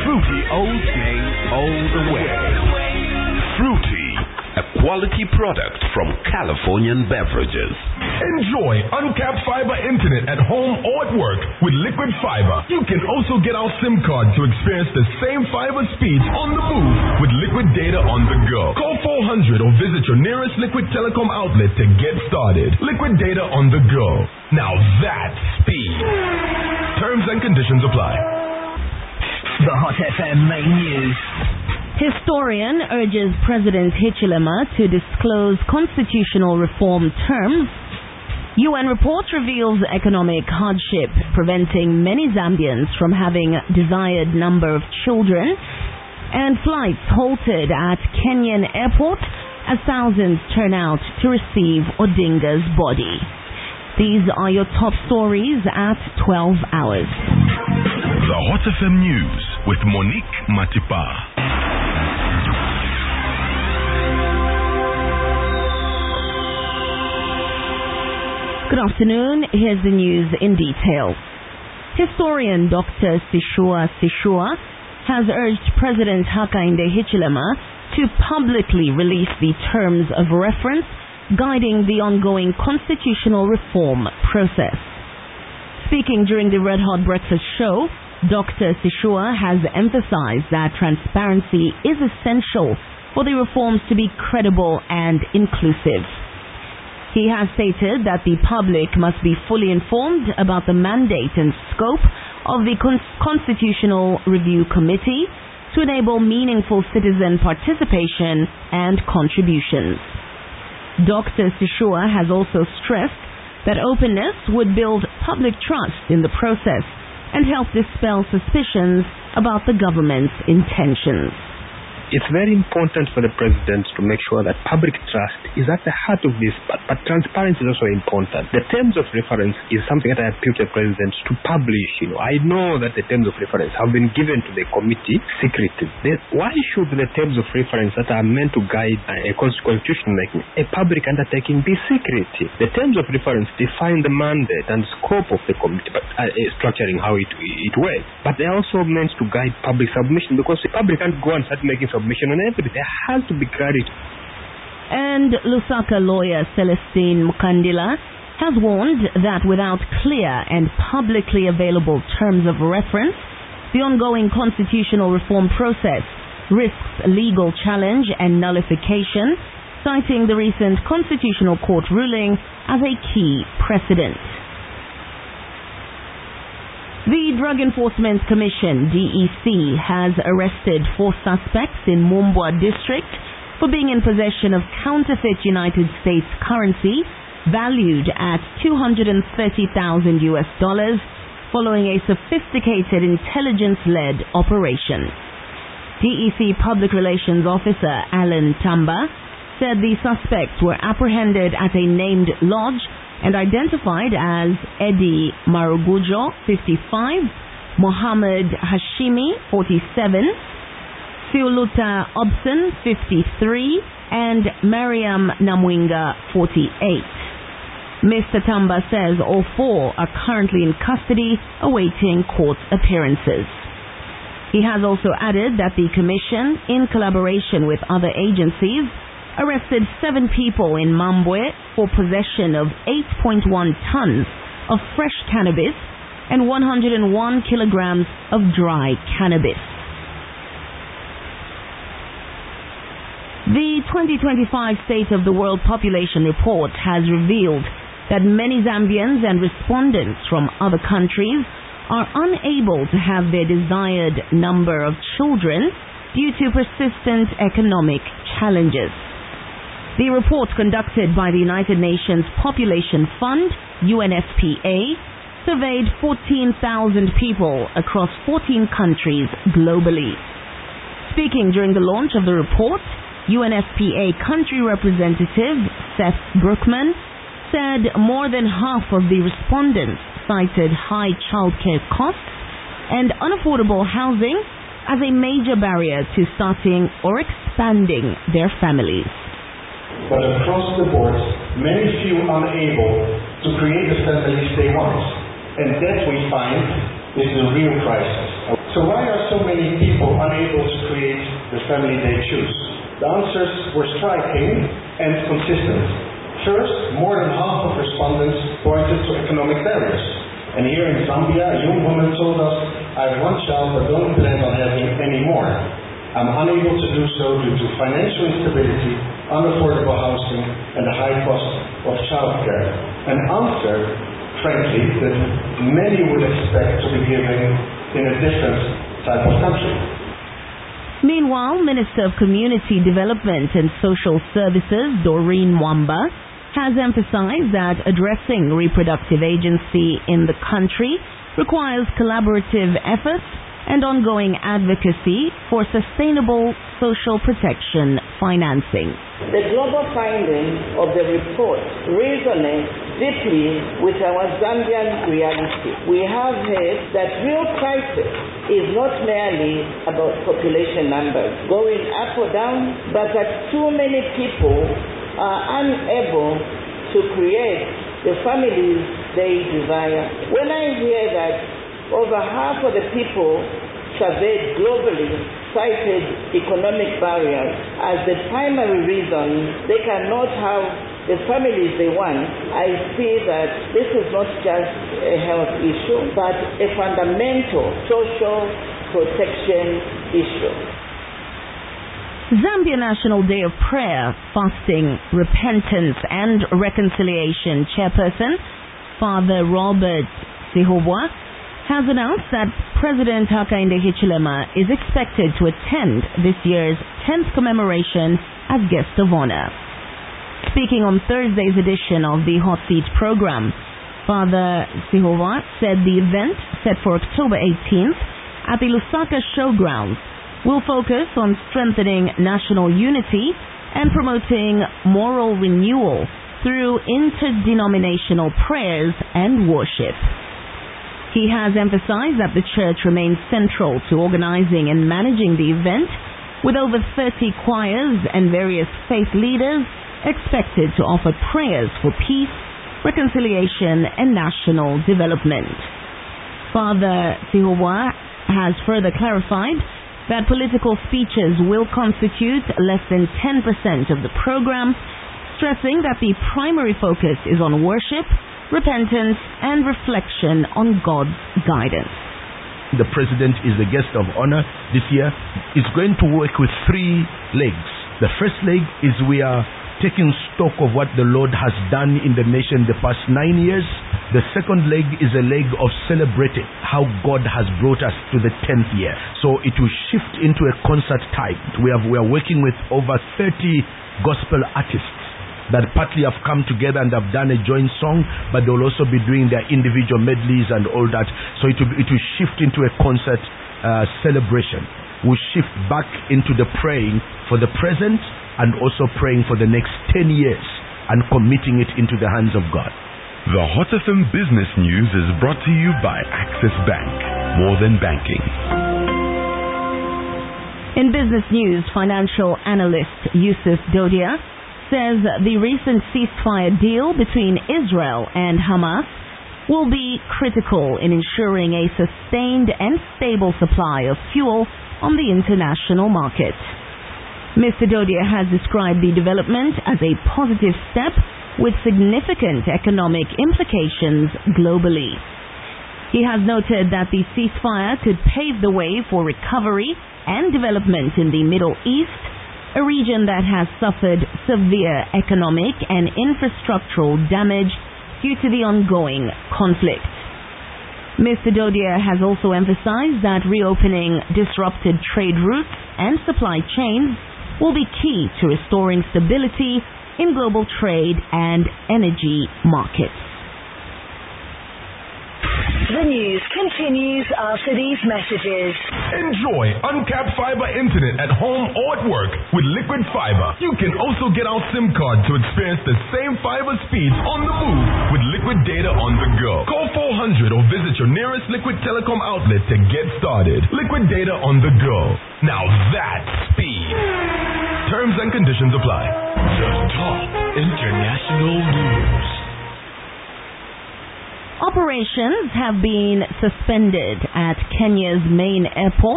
Fruity all day, all the way. Fruity, a quality product from Californian Beverages. Enjoy uncapped fiber internet at home or at work with Liquid Fiber. You can also get our SIM card to experience the same fiber speeds on the move with Liquid Data on the go. Call 400 or visit your nearest Liquid Telecom outlet to get started. Liquid Data on the go. Now that's speed. Terms and conditions apply. The Hot FM main news. Historian urges President Hichilema to disclose constitutional reform terms. UN report reveals economic hardship preventing many Zambians from having desired number of children. And flights halted at Kenyan airport as thousands turn out to receive Odinga's body. These are your top stories at 12 hours. The Hot FM News with Monique Matipa. Good afternoon. Here's the news in detail. Historian Dr. Sishua Sishua has urged President Hakainde Hichilema to publicly release the terms of reference guiding the ongoing constitutional reform process. Speaking during the Red Hot Breakfast show, Dr. Sishua has emphasized that transparency is essential for the reforms to be credible and inclusive. He has stated that the public must be fully informed about the mandate and scope of the Constitutional Review Committee to enable meaningful citizen participation and contributions. Dr. Sishua has also stressed that openness would build public trust in the process and help dispel suspicions about the government's intentions. It's very important for the president to make sure that public trust is at the heart of this, but transparency is also important. The terms of reference is something that I appeal to the president to publish. I know that the terms of reference have been given to the committee secretly. Why should the terms of reference that are meant to guide a constitution making, a public undertaking, be secret? The terms of reference define the mandate and scope of the committee, but structuring how it works. But they are also meant to guide public submission, because the public can't go and start making submission on everything. There has to be clarity. And Lusaka lawyer Celestine Mukandila has warned that without clear and publicly available terms of reference, the ongoing constitutional reform process risks legal challenge and nullification, citing the recent Constitutional Court ruling as a key precedent. The Drug Enforcement Commission, DEC, has arrested 4 suspects in Mumbwa district for being in possession of counterfeit United States currency valued at $230,000 following a sophisticated intelligence-led operation. DEC Public Relations Officer Alan Tamba said the suspects were apprehended at a named lodge and identified as Eddie Marugujo, 55, Mohammed Hashimi, 47, Siuluta Obson, 53, and Mariam Namwinga, 48. Mr. Tamba says all 4 are currently in custody awaiting court appearances. He has also added that the Commission, in collaboration with other agencies, arrested 7 people in Mambwe for possession of 8.1 tons of fresh cannabis and 101 kilograms of dry cannabis. The 2025 State of the World Population Report has revealed that many Zambians and respondents from other countries are unable to have their desired number of children due to persistent economic challenges. The report conducted by the United Nations Population Fund, UNFPA, surveyed 14,000 people across 14 countries globally. Speaking during the launch of the report, UNFPA country representative Seth Brookman said more than half of the respondents cited high childcare costs and unaffordable housing as a major barrier to starting or expanding their families. But across the board, many feel unable to create the families they want. And that we find is the real crisis. So why are so many people unable to create the family they choose? The answers were striking and consistent. First, more than half of respondents pointed to economic barriers. And here in Zambia, a young woman told us, I have one child but don't plan on having any more. I'm unable to do so due to financial instability, unaffordable housing, and the high cost of childcare. An answer, frankly, that many would expect to be given in a different type of country. Meanwhile, Minister of Community Development and Social Services, Doreen Wamba, has emphasized that addressing reproductive agency in the country requires collaborative efforts and ongoing advocacy for sustainable social protection financing. The global findings of the report resonate deeply with our Zambian reality. We have heard that real crisis is not merely about population numbers going up or down, but that too many people are unable to create the families they desire. When I hear that over half of the people surveyed globally cited economic barriers as the primary reason they cannot have the families they want, I see that this is not just a health issue, but a fundamental social protection issue. Zambia National Day of Prayer, Fasting, Repentance and Reconciliation Chairperson, Father Robert Sihobwa, has announced that President Hakainde Hichilema is expected to attend this year's 10th commemoration as guest of honor. Speaking on Thursday's edition of the Hot Seat program, Father Sihobwa said the event, set for October 18th at the Lusaka Showgrounds, will focus on strengthening national unity and promoting moral renewal through interdenominational prayers and worship. He has emphasized that the church remains central to organizing and managing the event, with over 30 choirs and various faith leaders expected to offer prayers for peace, reconciliation, and national development. Father Sihobwa has further clarified that political speeches will constitute less than 10% of the program, stressing that the primary focus is on worship, repentance, and reflection on God's guidance. The President is the guest of honor this year. It's going to work with 3 legs. The first leg is we are taking stock of what the Lord has done in the nation the past 9 years. The second leg is a leg of celebrating how God has brought us to the 10th year. So it will shift into a concert type. We are working with over 30 gospel artists that partly have come together and have done a joint song, but they'll also be doing their individual medleys and all that. So it will shift into a concert celebration. We'll shift back into the praying for the present and also praying for the next 10 years and committing it into the hands of God. The Hot FM Business News is brought to you by Access Bank. More than banking. In business news, financial analyst Yusuf Dodia says the recent ceasefire deal between Israel and Hamas will be critical in ensuring a sustained and stable supply of fuel on the international market. Mr. Dodia has described the development as a positive step with significant economic implications globally. He has noted that the ceasefire could pave the way for recovery and development in the Middle East, a region that has suffered severe economic and infrastructural damage due to the ongoing conflict. Mr. Dodia has also emphasized that reopening disrupted trade routes and supply chains will be key to restoring stability in global trade and energy markets. The news continues after these messages. Enjoy uncapped fiber internet at home or at work with Liquid Fiber. You can also get our SIM card to experience the same fiber speeds on the move with Liquid data on the go. Call 400 or visit your nearest Liquid Telecom outlet to get started. Liquid data on the go. Now that's speed. Terms and conditions apply. The top international news. Operations have been suspended at Kenya's main airport